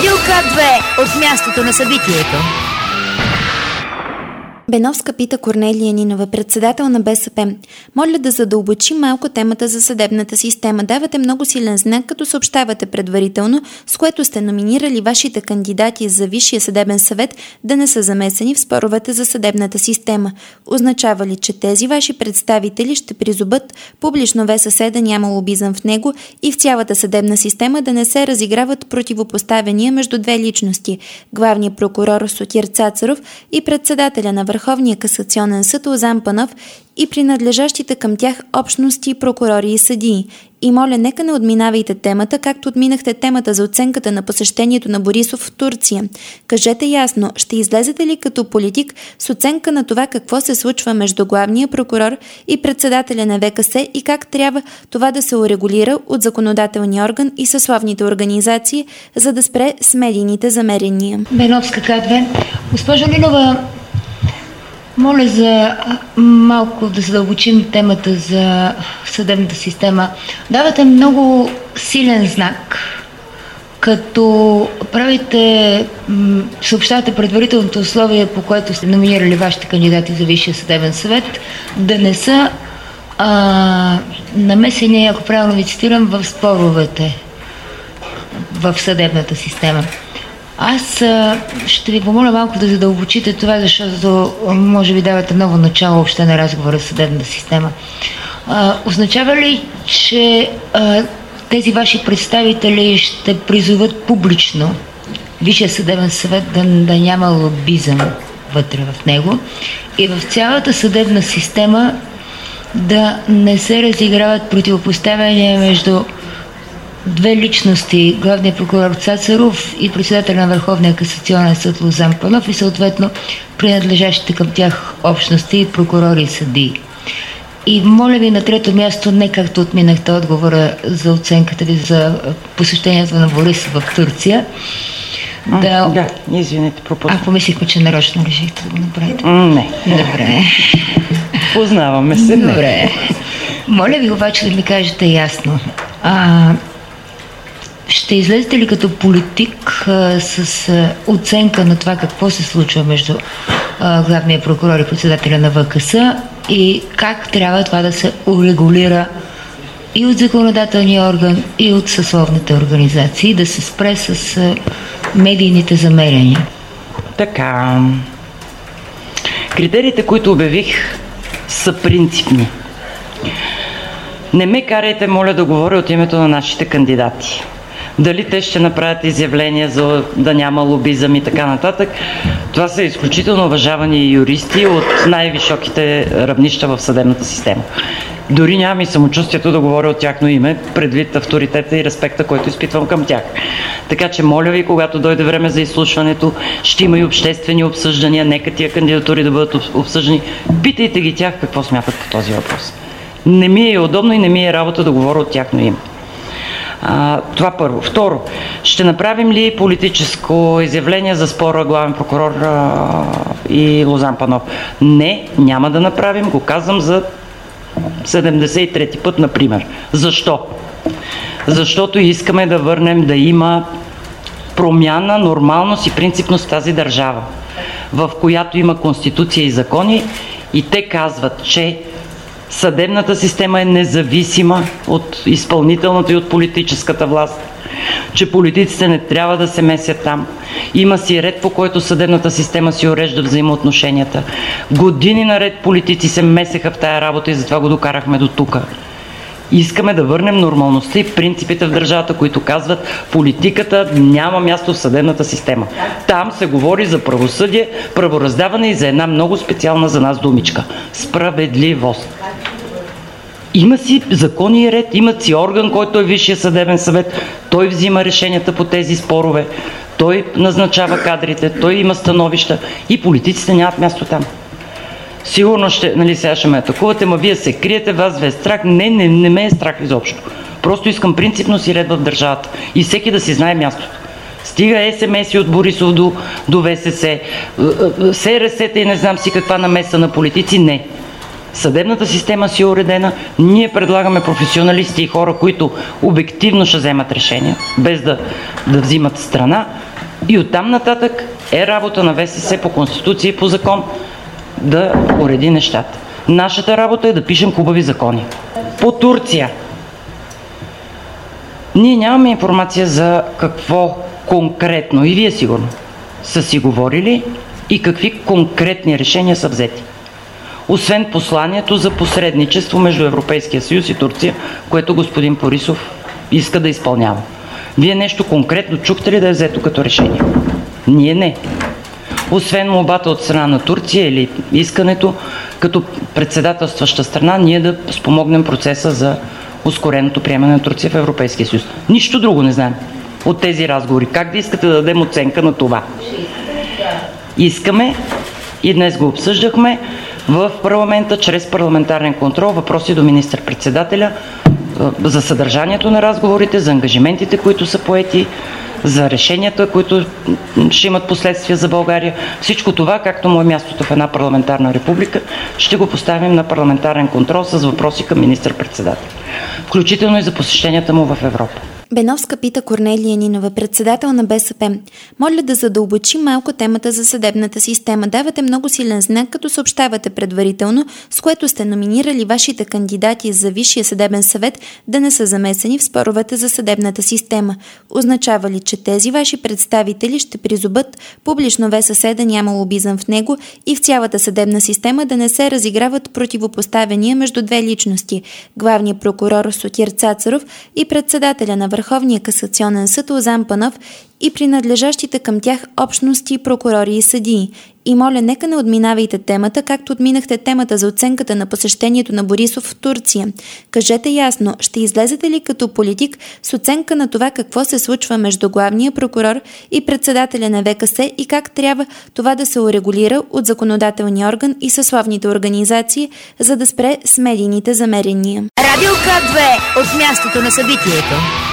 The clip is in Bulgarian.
Будилка 2 от мястото на събитието. Беновска пита Корнелия Нинова, председател на БСП. Моля да задълбочи малко темата за съдебната система. Давате много силен знак, като съобщавате предварително, с което сте номинирали вашите кандидати за Висшия съдебен съвет да не са замесени в споровете за съдебната система. Означава ли, че тези ваши представители ще призоват публично ВСС да няма лобизъм в него и в цялата съдебна система да не се разиграват противопоставяния между две личности – главният прокурор Сотир Цацаров и председателя на Върховния касационен съд Лозан Панов и принадлежащите към тях общности, прокурори и съдии. И моля, нека не отминавайте темата, както отминахте темата за оценката на посещението на Борисов в Турция. Кажете ясно, ще излезете ли като политик с оценка на това какво се случва между главния прокурор и председателя на ВКС и как трябва това да се урегулира от законодателния орган и съсловните организации, за да спре с медийните замерения? Беновска К2. Госпожо Нинова, моля за малко да задълбочим темата за съдебната система. Давате много силен знак, като съобщавате предварителното условие, по което сте номинирали вашите кандидати за Висшия съдебен съвет, да не са намесени, ако правилно ви цитирам, в споровете в съдебната система. Аз ще ви помоля малко да задълбочите това, защото може би давате ново начало въобще на разговора с съдебната система. Означава ли, че тези ваши представители ще призоват публично Висшия съдебен съвет да няма лобизъм вътре в него и в цялата съдебна система да не се разиграват противопоставяния между две личности, главният прокурор Цацаров и председател на Върховния касационен съд Лозан Панов и съответно принадлежащите към тях общности, прокурори и съдии? И моля ви на трето място, не както отминахте отговора за оценката ви за посещението на Борисов в Турция. Да, извинете, пропуснах. Помислихме, че нарочно решихте да го направите. Не. Добре. Познаваме се. Добре. Моля ви обаче да ми кажете ясно. Ще излезете ли като политик с оценка на това какво се случва между главния прокурор и председателя на ВКС и как трябва това да се урегулира и от законодателния орган, и от съсловните организации, да се спре с медийните замерения? Така. Критериите, които обявих, са принципни. Не ме карайте, моля, да говоря от името на нашите кандидати. Дали те ще направят изявления за да няма лобизъм и така нататък. Това са изключително уважавани юристи от най-високите равнища в съдебната система. Дори нямам и самочувствието да говоря от тяхно име, предвид авторитета и респекта, който изпитвам към тях. Така че, моля ви, когато дойде време за изслушването, ще има и обществени обсъждания, нека тия кандидатури да бъдат обсъждани. Питайте ги тях какво смятат по този въпрос. Не ми е удобно и не ми е работа да говоря от тяхно име. Това първо. Второ, ще направим ли политическо изявление за спора главен прокурор и Лозан Панов? Не, няма да направим, го казвам за 73-ти път, например. Защо? Защото искаме да върнем да има промяна, нормалност и принципност в тази държава, в която има конституция и закони и те казват, че съдебната система е независима от изпълнителната и от политическата власт, че политиците не трябва да се месят там. Има си ред, по който съдебната система си урежда взаимоотношенията. Години наред политици се месеха в тая работа и затова го докарахме до тук. Искаме да върнем нормалността и принципите в държавата, които казват, политиката няма място в съдебната система. Там се говори за правосъдие, правораздаване и за една много специална за нас думичка – справедливост. Има си закони и ред, има си орган, който е Висшия съдебен съвет, той взима решенията по тези спорове, той назначава кадрите, той има становища и политиците нямат място там. Сигурно сега ще ме атакувате, ма вие се криете, вас ви е страх. Не ме е страх изобщо. Просто искам принципност и ред в държавата и всеки да си знае мястото. Стига СМС-и от Борисов до ВСС, СРС-та и не знам си каква намеса на политици, не. Съдебната система си е уредена, ние предлагаме професионалисти и хора, които обективно ще вземат решения, без да взимат страна, И оттам нататък е работа на ВСС по Конституция и по закон да уреди нещата. Нашата работа е да пишем хубави закони. По Турция. Ние нямаме информация за какво конкретно, и вие сигурно, са си говорили и какви конкретни решения са взети. Освен посланието за посредничество между Европейския съюз и Турция, което господин Борисов иска да изпълнява. Вие нещо конкретно чухте ли да е взето като решение? Ние не. Освен молбата от страна на Турция или искането като председателстваща страна, ние да спомогнем процеса за ускореното приемане на Турция в Европейския съюз. Нищо друго не знаем от тези разговори. Как да искате да дадем оценка на това? Искаме, и днес го обсъждахме, в парламента, чрез парламентарен контрол, въпроси до министър-председателя за съдържанието на разговорите, за ангажиментите, които са поети, за решенията, които ще имат последствия за България. Всичко това, както му е мястото в една парламентарна република, ще го поставим на парламентарен контрол с въпроси към министър-председателя. Включително и за посещенията му в Европа. Беновска пита Корнелия Нинова, председател на БСП. Моля да задълбочи малко темата за съдебната система. Давате много силен знак, като съобщавате предварително, с което сте номинирали вашите кандидати за Висшия съдебен съвет да не са замесени в споровете за съдебната система. Означава ли, че тези ваши представители ще призоват публично ВСС да няма лобизъм в него и в цялата съдебна система да не се разиграват противопоставяния между две личности – главният прокурор Сотир Цацаров и председателя на Върховния касационен съд Лозан Панов и принадлежащите към тях общности, прокурори и съдии? И моля, нека не отминавайте темата, както отминахте темата за оценката на посещението на Борисов в Турция. Кажете ясно, ще излезете ли като политик с оценка на това какво се случва между главния прокурор и председателя на ВКС и как трябва това да се урегулира от законодателния орган и съсловните организации, за да спре с медийните замерения? Радио К2 от мястото на събитието.